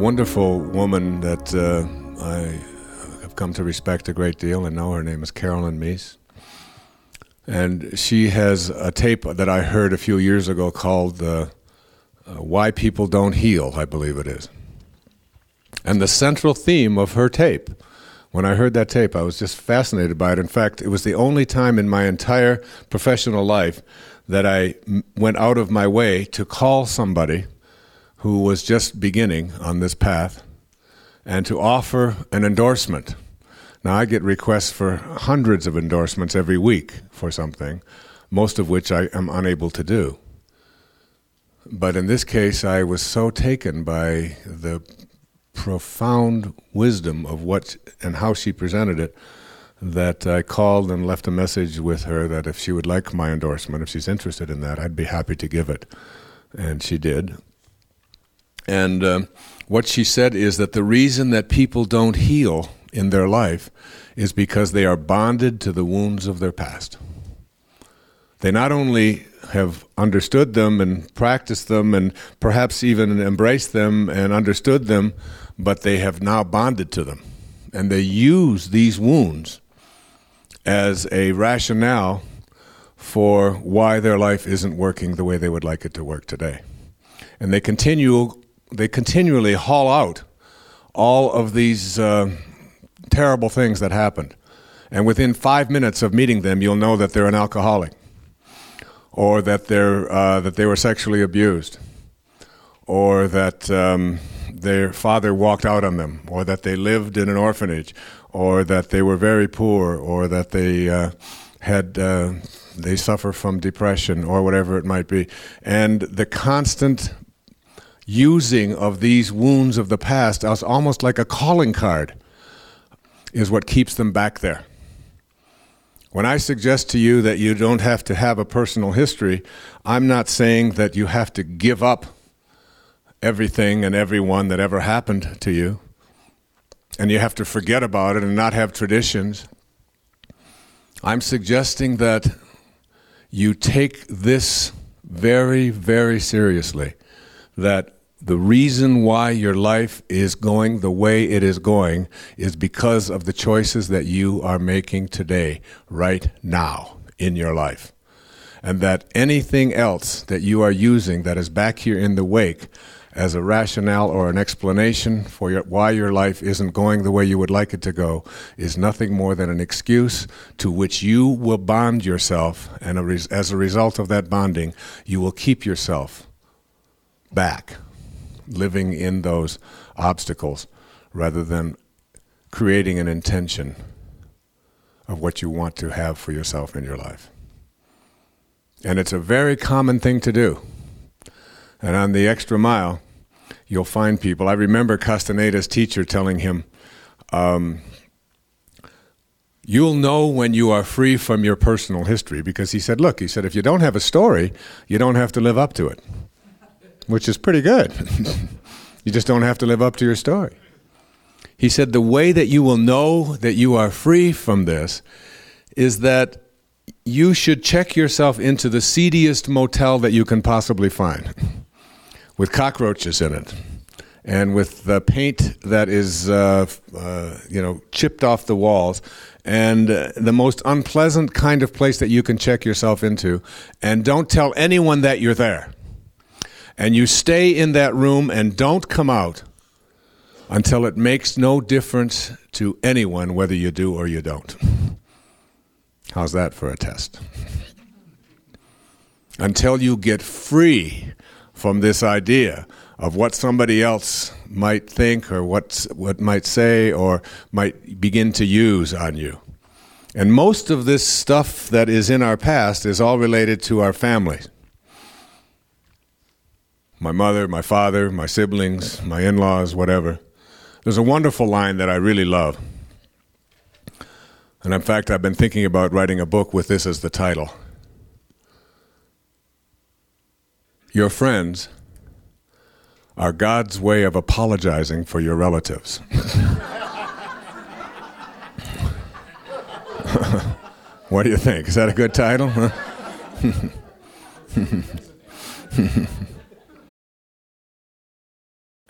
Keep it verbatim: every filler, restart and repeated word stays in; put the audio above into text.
wonderful woman that uh, I have come to respect a great deal and know. Her name is Carolyn Meese. And she has a tape that I heard a few years ago called uh, uh, Why People Don't Heal, I believe it is. And the central theme of her tape, when I heard that tape, I was just fascinated by it. In fact, it was the only time in my entire professional life that I m- went out of my way to call somebody who was just beginning on this path and to offer an endorsement. Now, I get requests for hundreds of endorsements every week for something, most of which I am unable to do. But in this case, I was so taken by the profound wisdom of what and how she presented it that I called and left a message with her that if she would like my endorsement, if she's interested in that, I'd be happy to give it. And she did. And uh, what she said is that the reason that people don't heal in their life is because they are bonded to the wounds of their past. They not only have understood them and practiced them and perhaps even embraced them and understood them, but they have now bonded to them. And they use these wounds as a rationale for why their life isn't working the way they would like it to work today. And they continue They continually haul out all of these uh, terrible things that happened. And within five minutes of meeting them, you'll know that they're an alcoholic, or that they're uh, that they were sexually abused, or that um, their father walked out on them, or that they lived in an orphanage, or that they were very poor, or that they uh, had uh, they suffer from depression, or whatever it might be. And the constant using of these wounds of the past as almost like a calling card is what keeps them back there. When I suggest to you that you don't have to have a personal history, I'm not saying that you have to give up everything and everyone that ever happened to you, and you have to forget about it and not have traditions. I'm suggesting that you take this very, very seriously, that the reason why your life is going the way it is going is because of the choices that you are making today, right now in your life. And that anything else that you are using that is back here in the wake as a rationale or an explanation for your, why your life isn't going the way you would like it to go is nothing more than an excuse to which you will bond yourself, and a res- as a result of that bonding, you will keep yourself back, living in those obstacles rather than creating an intention of what you want to have for yourself in your life. And it's a very common thing to do. And on the extra mile, you'll find people. I remember Castaneda's teacher telling him, um, you'll know when you are free from your personal history, because he said, look, he said, if you don't have a story, you don't have to live up to it. Which is pretty good. You just don't have to live up to your story. He said the way that you will know that you are free from this is that you should check yourself into the seediest motel that you can possibly find, with cockroaches in it, and with the paint that is, uh, uh, you know, chipped off the walls, and uh, the most unpleasant kind of place that you can check yourself into, and don't tell anyone that you're there. And you stay in that room and don't come out until it makes no difference to anyone whether you do or you don't. How's that for a test? Until you get free from this idea of what somebody else might think or what what might say or might begin to use on you. And most of this stuff that is in our past is all related to our families. My mother, my father, my siblings, my in-laws, whatever. There's a wonderful line that I really love. And in fact, I've been thinking about writing a book with this as the title. Your friends are God's way of apologizing for your relatives. What do you think? Is that a good title? Huh?